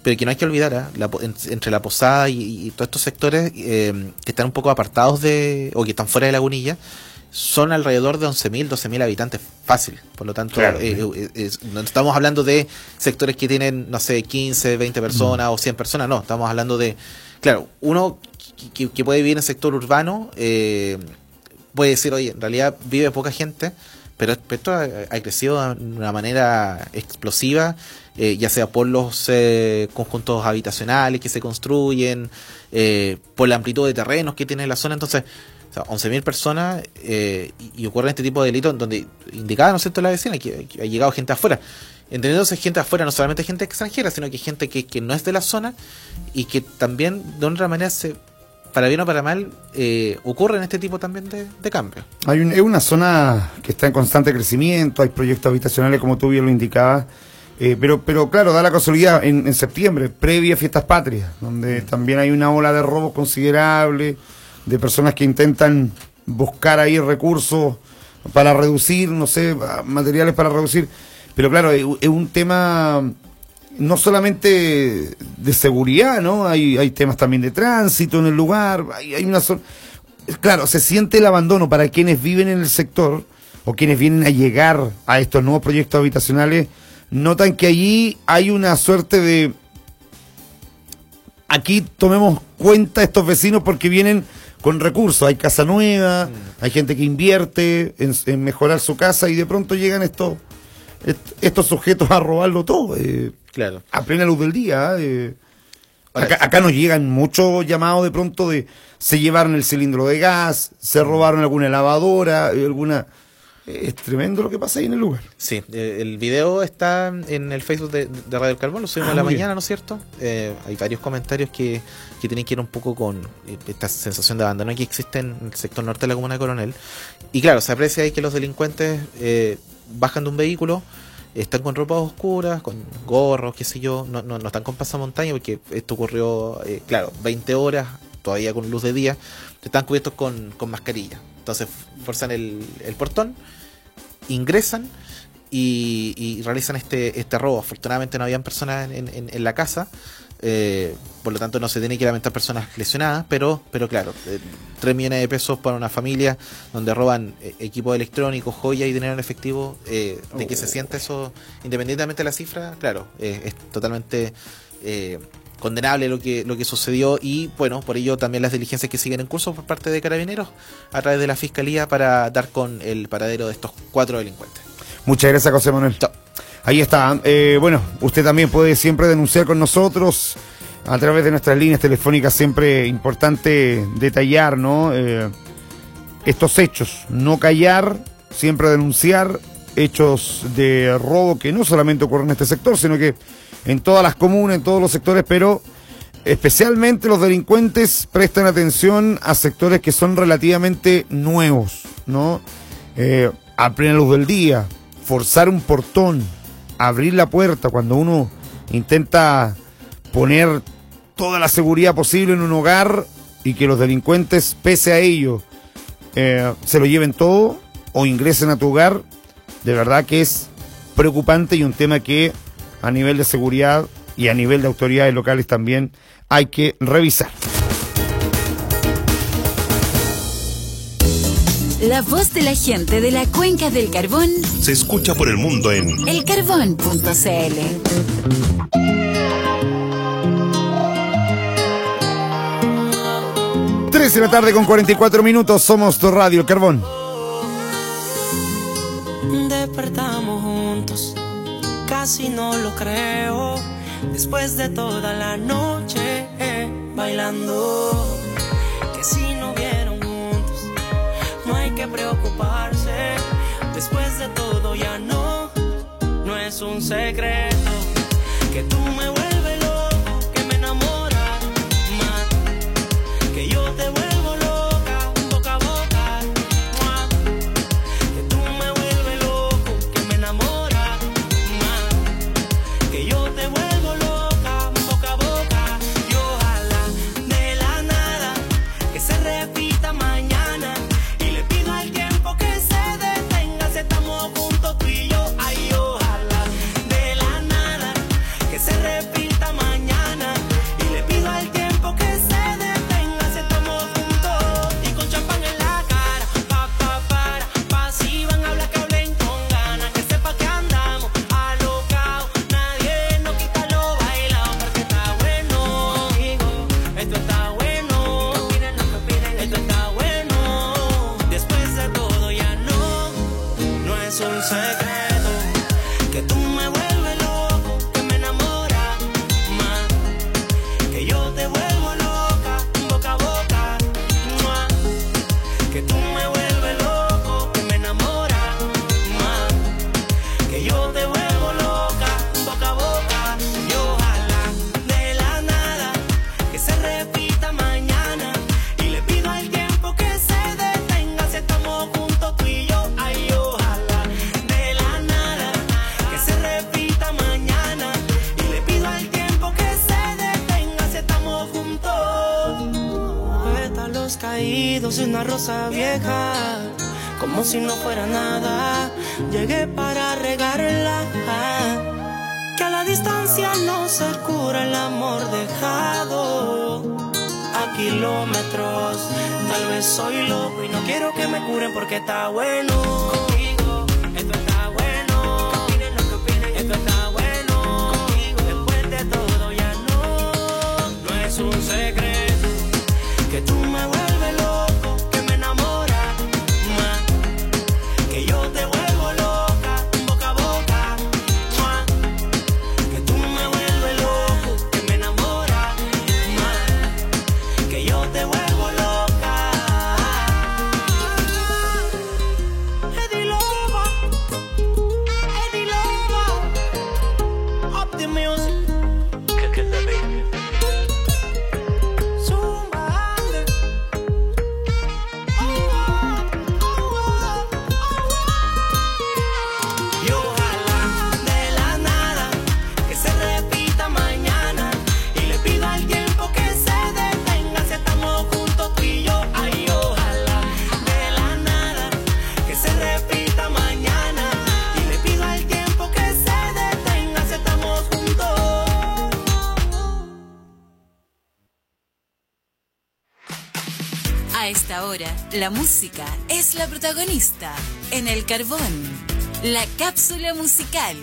pero que no hay que olvidar, entre la Posada y todos estos sectores que están un poco apartados o que están fuera de Lagunilla, son alrededor de 11.000, 12.000 habitantes fácil. Por lo tanto, claro, no estamos hablando de sectores que tienen, no sé, 15, 20 personas o 100 personas, no, estamos hablando de, claro, uno que puede vivir en el sector urbano, puede decir, oye, en realidad vive poca gente, pero esto ha crecido de una manera explosiva, ya sea por los conjuntos habitacionales que se construyen, por la amplitud de terrenos que tiene la zona. Entonces, o sea, 11.000 personas y ocurren este tipo de delitos donde indicaba, ¿no es cierto?, la vecina que ha llegado gente afuera. Entendiéndose gente afuera, no solamente gente extranjera, sino que gente que no es de la zona y que también de otra manera para bien o para mal, ocurren este tipo también de cambios. Es una zona que está en constante crecimiento, hay proyectos habitacionales, como tú bien lo indicabas, pero claro, da la casualidad en septiembre, previa a Fiestas Patrias, donde también hay una ola de robos considerable, de personas que intentan buscar ahí recursos para reducir, no sé, materiales para reducir, pero claro, es un tema no solamente de seguridad, ¿no? Hay temas también de tránsito en el lugar, hay una zona. Claro, se siente el abandono para quienes viven en el sector o quienes vienen a llegar a estos nuevos proyectos habitacionales, notan que allí hay una suerte de aquí tomemos cuenta estos vecinos porque vienen con recursos, hay casa nueva, hay gente que invierte en mejorar su casa y de pronto llegan estos sujetos a robarlo todo, claro, a plena luz del día. Acá nos llegan muchos llamados de pronto se llevaron el cilindro de gas, se robaron alguna lavadora, es tremendo lo que pasa ahí en el lugar. Sí, el video está en el Facebook de Radio El Carbón, lo subimos a la mañana, ¿no es cierto? Hay varios comentarios que tienen que ir un poco con esta sensación de abandono que existe en el sector norte de la comuna de Coronel. Y claro, se aprecia ahí que los delincuentes bajan de un vehículo, están con ropas oscuras, con gorros, qué sé yo, no están con pasamontaña, porque esto ocurrió, claro, 20 horas, todavía con luz de día, están cubiertos con mascarilla. Entonces forzan el portón, ingresan y realizan este robo. Afortunadamente no habían personas en la casa, por lo tanto no se tiene que lamentar personas lesionadas, pero claro, 3 millones de pesos para una familia donde roban equipos electrónicos, joyas y dinero en efectivo, de que se siente eso, independientemente de la cifra, claro, es totalmente condenable lo que sucedió. Y bueno, por ello también las diligencias que siguen en curso por parte de Carabineros a través de la Fiscalía para dar con el paradero de estos 4 delincuentes. Muchas gracias, José Manuel. Chao. Ahí está. Bueno, usted también puede siempre denunciar con nosotros a través de nuestras líneas telefónicas. Siempre importante detallar, ¿no? Estos hechos, no callar, siempre denunciar hechos de robo que no solamente ocurren en este sector, sino que en todas las comunas, en todos los sectores, pero especialmente los delincuentes prestan atención a sectores que son relativamente nuevos, ¿no? A plena luz del día, forzar un portón, abrir la puerta cuando uno intenta poner toda la seguridad posible en un hogar y que los delincuentes, pese a ello, se lo lleven todo o ingresen a tu hogar, de verdad que es preocupante y un tema que a nivel de seguridad y a nivel de autoridades locales también hay que revisar. La voz de la gente de la Cuenca del Carbón se escucha por el mundo en elcarbón.cl. 3 de la tarde con 44 minutos, somos tu radio, El Carbón. Despertamos juntos, casi no lo creo, después de toda la noche bailando, que si no vieron juntos, no hay que preocuparse, después de todo ya no es un secreto, que tú me vuelves loco, que me enamoras más, que yo te vuelvo loca, boca a boca, que tú me vuelves loco, que me enamoras más, que yo te vuelvo loca, boca a boca, y ojalá de la nada que se repita mañana, y le pido al tiempo que se detenga si estamos juntos tú y yo, ay, ojalá de la nada que se repita mañana. caídos de una rosa vieja, como si no fuera nada, llegué para regarla. Que a la distancia no se cura el amor dejado a kilómetros. Tal vez soy loco y no quiero que me curen porque está bueno. Contigo, esto está bueno. Que opinen lo que opinen, esto está bueno. Contigo, después de todo ya no es un secreto que tú me vuelves loco, que me enamoras más, que yo te vuelvo loca, boca a boca, más, que tú me vuelves loco, que me enamoras más, que yo te vuelvo loca. Eddie Loba, up the music. Que la baby. A esta hora, la música es la protagonista. En el Carbón, la cápsula musical.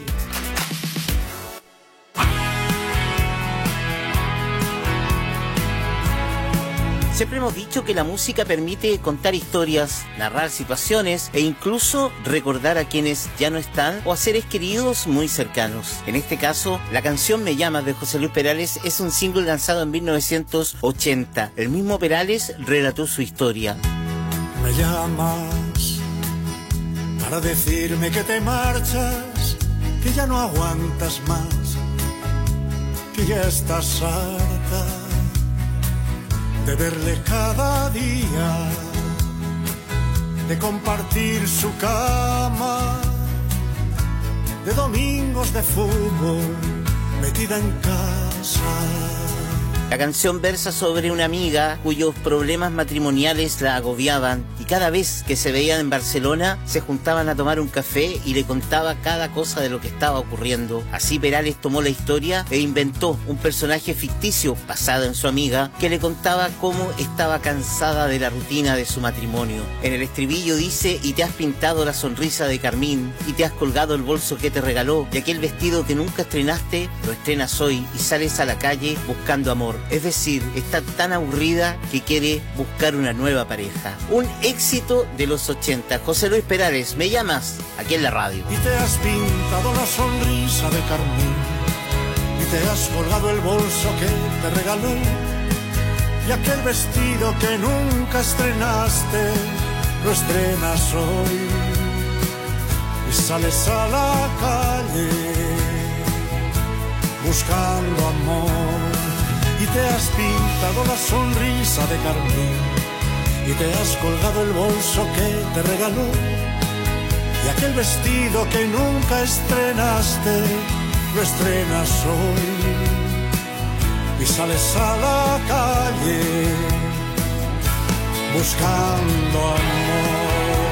Siempre hemos dicho que la música permite contar historias, narrar situaciones e incluso recordar a quienes ya no están o a seres queridos muy cercanos. En este caso, la canción Me Llamas de José Luis Perales es un single lanzado en 1980. El mismo Perales relató su historia. Me llamas para decirme que te marchas, que ya no aguantas más, que ya estás harta de verle cada día, de compartir su cama, de domingos de fútbol metida en casa. La canción versa sobre una amiga cuyos problemas matrimoniales la agobiaban y cada vez que se veían en Barcelona se juntaban a tomar un café y le contaba cada cosa de lo que estaba ocurriendo. Así Perales tomó la historia e inventó un personaje ficticio basado en su amiga que le contaba cómo estaba cansada de la rutina de su matrimonio. En el estribillo dice: y te has pintado la sonrisa de carmín y te has colgado el bolso que te regaló y aquel vestido que nunca estrenaste lo estrenas hoy y sales a la calle buscando amor. Es decir, está tan aburrida que quiere buscar una nueva pareja. Un éxito de los 80. José Luis Perales, Me Llamas, aquí en la radio. Y te has pintado la sonrisa de carmín y te has colgado el bolso que te regaló y aquel vestido que nunca estrenaste lo estrenas hoy y sales a la calle buscando amor. Y te has pintado la sonrisa de carmín y te has colgado el bolso que te regaló y aquel vestido que nunca estrenaste lo estrenas hoy y sales a la calle buscando amor.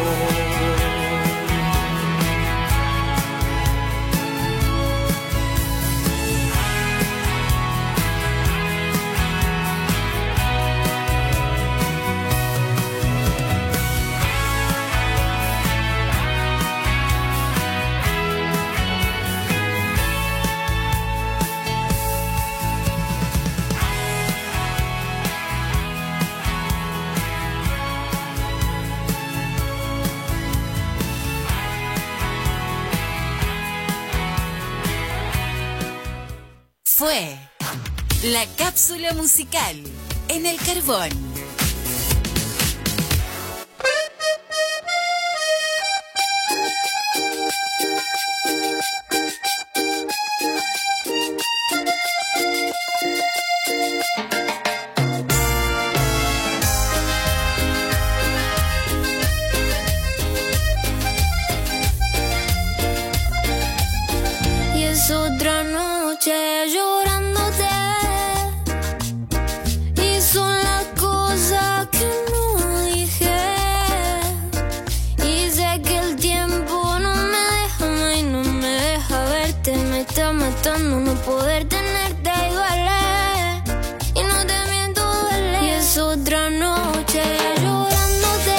Fue la cápsula musical en el Carbón. Y es otra noche llorándote y son las cosas que no matando no poder tenerte y duele. Y no te miento, duele. Y es otra noche llorándote.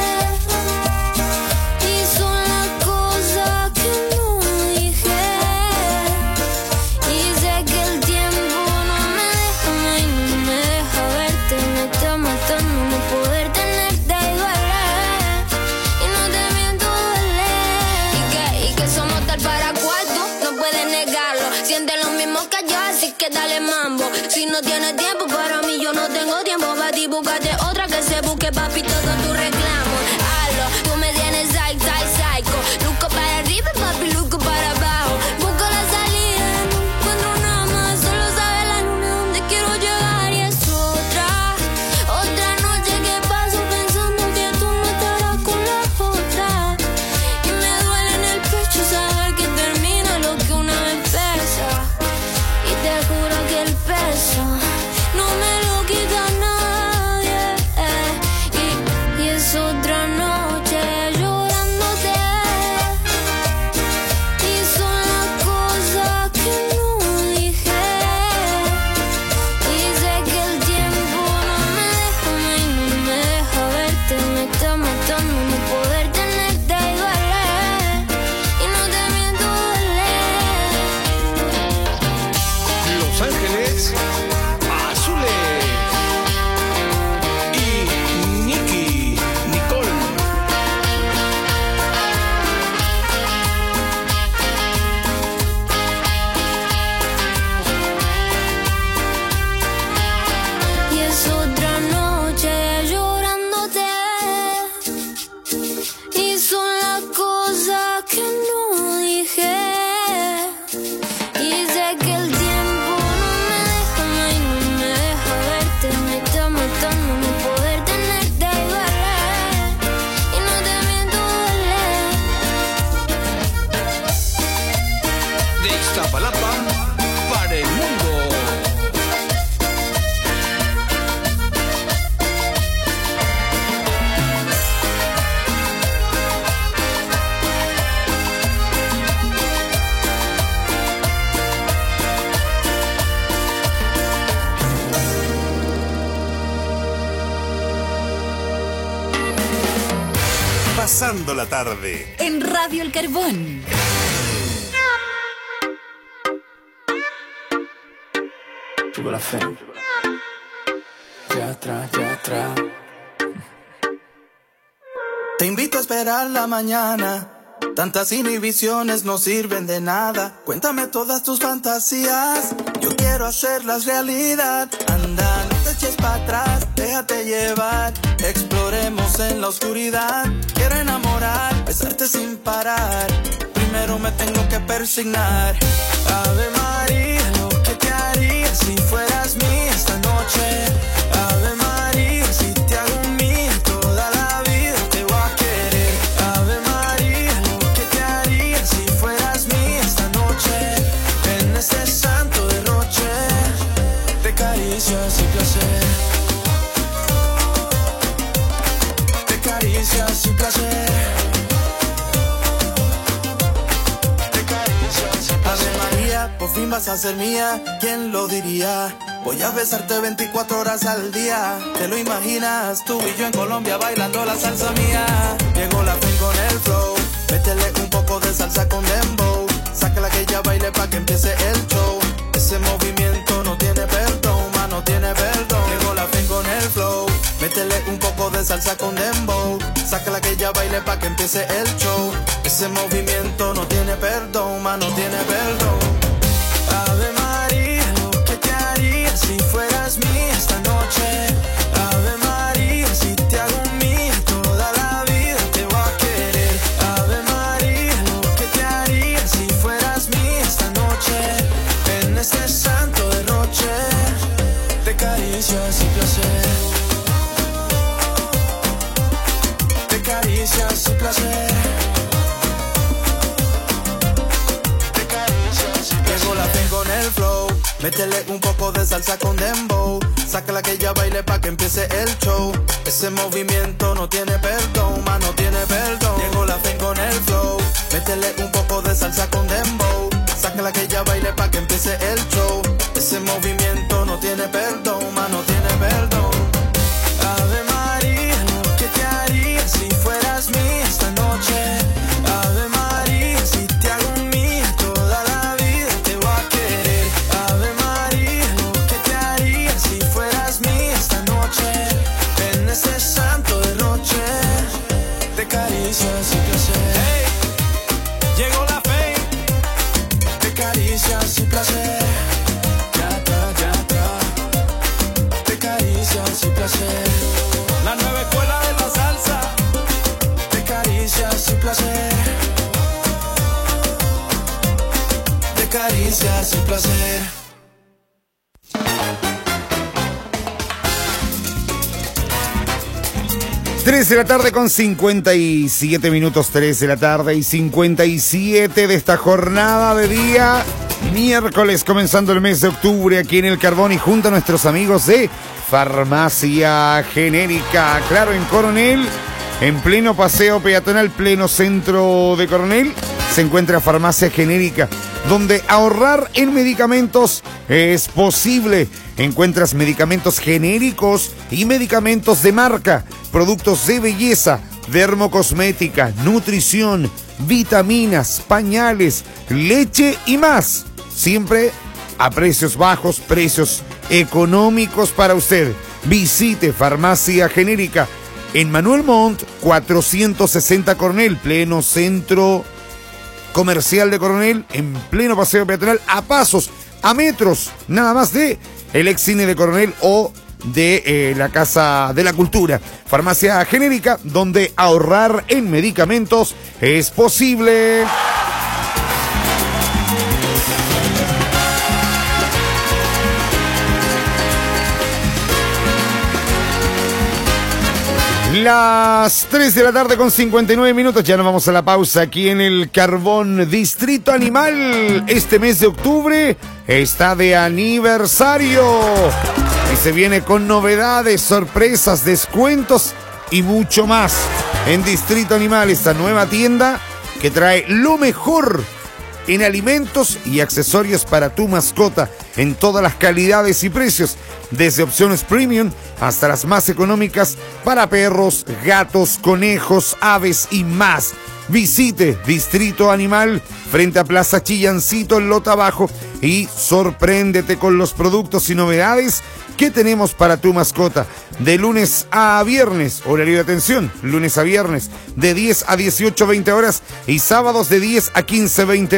Y son las cosas que no dije. Y sé que el tiempo no me deja, no me deja verte. Me está matando no poder tenerte y duele. Y no te miento, duele. Y que somos tal para cuarto, no puedes negarlo. Siente lo mismo que yo, así que dale mambo. Si no tienes tiempo para mí, yo no tengo tiempo para ti. Búscate otra que se busque, papi, todo tu reclamo. Hazlo, tú me tienes psycho. Luco para arriba, papi, luco para abajo. Busco la salida, no encuentro nada más. Solo sabe la luna donde quiero llegar. Y es otra noche que paso pensando que tú no estarás con la otra. Y me duele en el pecho saber que termina lo que una vez empieza. Y te juro que el peso no me lo quita nadie. Y es otra noche llorándote. Y son las cosas que no dije. Y sé que el tiempo no me deja verte. Me está matando no poder tenerte y duele. Y no te miento, duele. Los Ángeles Azules y Nicole. Y es otra noche llorándote. Y son las cosas que no dije. Y sé que el tiempo no me deja verte. Me está matando no poder tenerte y duele. Y no te miento, duele. De Iztapalapa para el mundo. Pasando la tarde. En Radio El Carbón. Tuve la fe. Ya atrás, ya atrás. Te invito a esperar la mañana. Tantas inhibiciones no sirven de nada. Cuéntame todas tus fantasías. Yo quiero hacerlas realidad. Anda, no te eches para atrás, déjate llevar. Exploremos en la oscuridad. Quiero enamorar, besarte sin parar. Primero me tengo que persignar. Ave María, lo que te haría si fueras mía esta noche. Ave María, si te hago mía toda la vida te voy a querer. Ave María, lo que te haría si fueras mía esta noche. En este santo derroche de caricias y placer. De caricias y placer. Ave María, por fin vas a ser mía, ¿quién lo diría? Voy a besarte 24 horas al día. ¿Te lo imaginas? Tú y yo en Colombia bailando la salsa mía. Llegó la fin con el flow. Métele un poco de salsa con dembow. Sácala que ella baile pa' que empiece el show. Ese movimiento no tiene perdón, ma, no tiene perdón. Llegó la fin con el flow. Métele un poco de salsa con dembow. Sácala que ella baile pa' que empiece el show. Ese movimiento no tiene perdón, ma, no tiene perdón. Ave María, lo que te haría si fueras mía esta noche. Ave María, si te hago mía toda la vida te voy a querer. Ave María, lo que te haría si fueras mía esta noche. En este santo derroche de caricias y placer. De caricias y placer. Llegó la fin con el flow. Métele un poco de salsa con dembow. Sácala que ella baile pa' que empiece el show. Ese movimiento no tiene perdón, ma, no tiene perdón. Llegó la fin con el flow. Métele un poco de salsa con dembow. sácala que ella baile pa' que empiece el show. Ese movimiento no tiene perdón, ma, no tiene perdón. Ave María, ¿qué te haría si fueras mía esta noche? Ave María, si te hago mía toda la vida te voy a querer. Ave María, ¿qué te haría si fueras mía esta noche? En ese santo derroche de caricias y placer. Hey, llegó la fe de caricias y placer. De caricias y placer. La nueva escuela de la salsa. De caricias y placer. De caricias y placer. Tres de la tarde con 57 minutos, 3 de la tarde y 57 de esta jornada de día miércoles, comenzando el mes de octubre aquí en El Carbón y junto a nuestros amigos de Farmacia Genérica. Claro, en Coronel, en pleno paseo peatonal, pleno centro de Coronel, se encuentra Farmacia Genérica, donde ahorrar en medicamentos es posible. Encuentras medicamentos genéricos y medicamentos de marca, productos de belleza, dermocosmética, nutrición, vitaminas, pañales, leche y más. Siempre a precios bajos, precios económicos para usted. Visite Farmacia Genérica en Manuel Montt, 460 Coronel, pleno centro comercial de Coronel, en pleno paseo peatonal, a pasos, a metros, nada más de el ex cine de Coronel o de la Casa de la Cultura. Farmacia Genérica, donde ahorrar en medicamentos es posible. Las 3 de la tarde con 59 minutos, ya nos vamos a la pausa aquí en El Carbón. Distrito Animal, este mes de octubre está de aniversario y se viene con novedades, sorpresas, descuentos y mucho más. En Distrito Animal, esta nueva tienda que trae lo mejor en alimentos y accesorios para tu mascota en todas las calidades y precios, desde opciones premium hasta las más económicas para perros, gatos, conejos, aves y más. Visite Distrito Animal frente a Plaza Chillancito en Lota Bajo y sorpréndete con los productos y novedades que tenemos para tu mascota. De lunes a viernes, horario de atención, lunes a viernes de 10 a 18:20 horas y sábados de 10 a 15:20